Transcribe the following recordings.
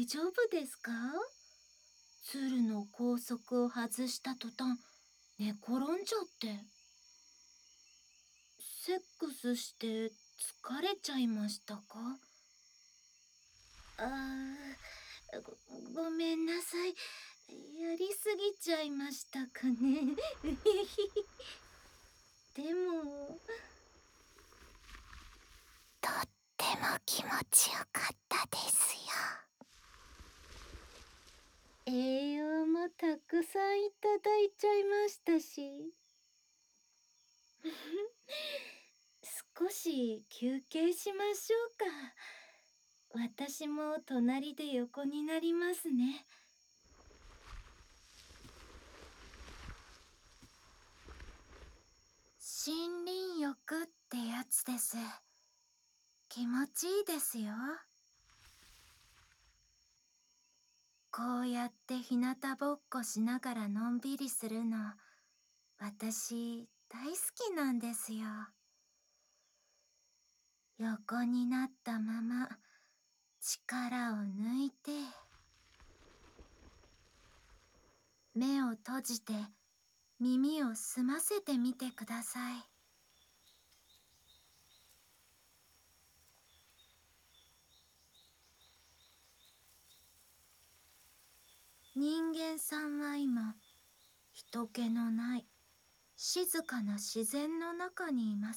大丈夫ですか？鶴の拘束を外した途端、寝転んじゃって。セックスして疲れちゃいましたか？ごめんなさい。やりすぎちゃいましたかね。でも、 とっても気持ちよかったですよ。 栄養もたくさんいただいちゃいましたし。少し休憩しましょうか。私も隣で横になりますね。森林浴ってやつです。気持ちいいですよ。こうやって日向ぼっこしながらのんびりするの、私大好きなんですよ。横になったまま力を抜いて、目を閉じて耳を澄ませてみてください。人間さんは今、人気のない静かな自然の中にいます。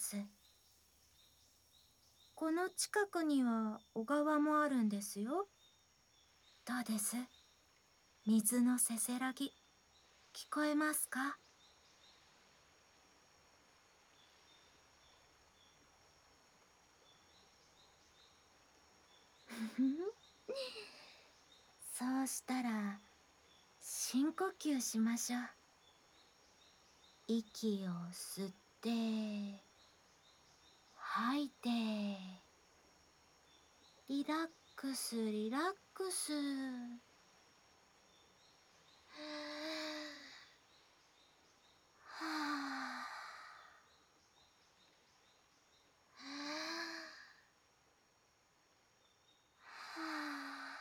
この近くには小川もあるんですよ。どうです？水のせせらぎ、聞こえますか？そうしたら、深呼吸しましょう。息を吸って、吐いて、リラックスリラックス。はあ、はあ、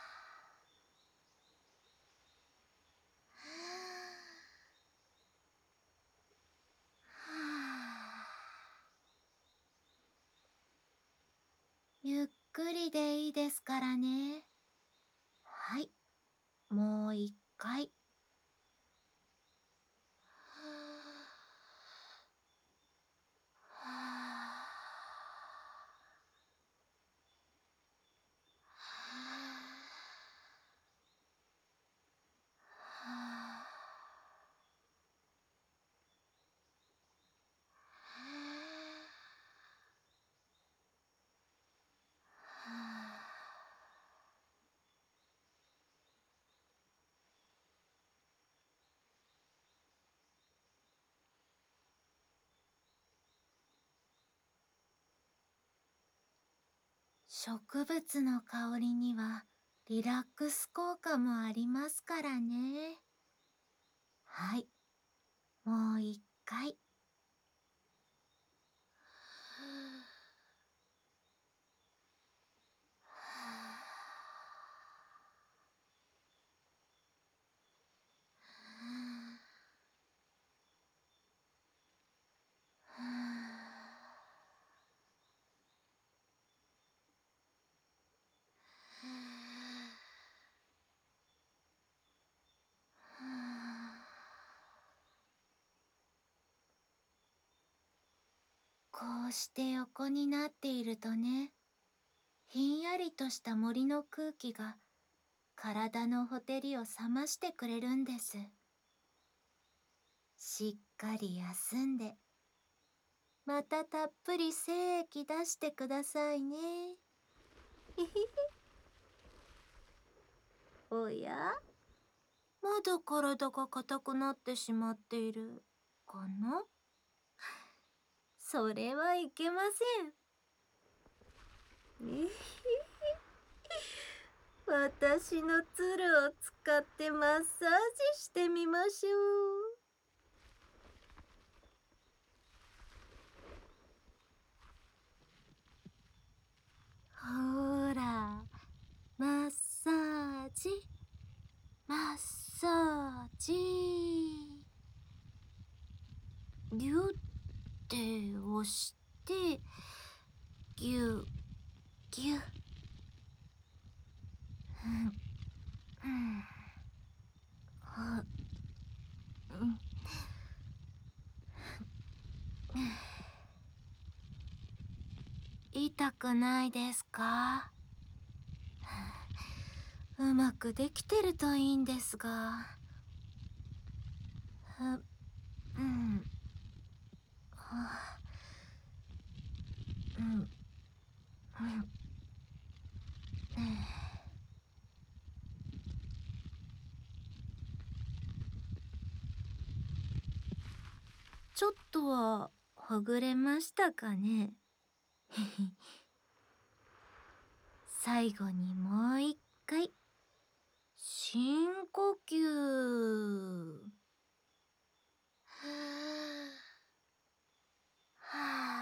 はあ。ゆっくりでいいですからね。はい、もう一回。はあ、植物の香りにはリラックス効果もありますからね。はい、もう一回。こうして横になっているとね、ひんやりとした森の空気が体のほてりを冷ましてくれるんです。しっかり休んで、またたっぷり精液出してくださいね。おや、まだ体が硬くなってしまっているかな？それはいけません。私の鶴を使ってマッサージしてみましょう。ほーら、マッサージ。 押してぎゅぎゅ。あ、痛くないですか？うまくできてるといいんですが。うん。うん。ちょっとはほぐれましたかね？最後にもう一回深呼吸。は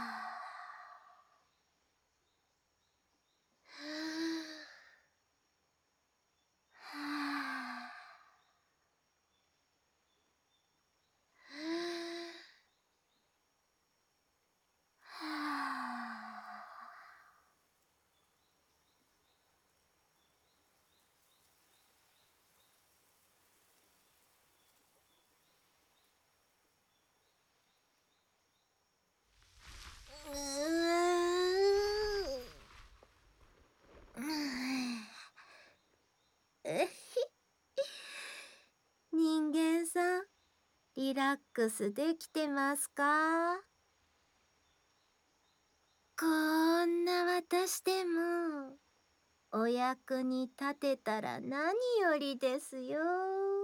人間さん、リラックスできてますか？こんな私でもお役に立てたら何よりですよ。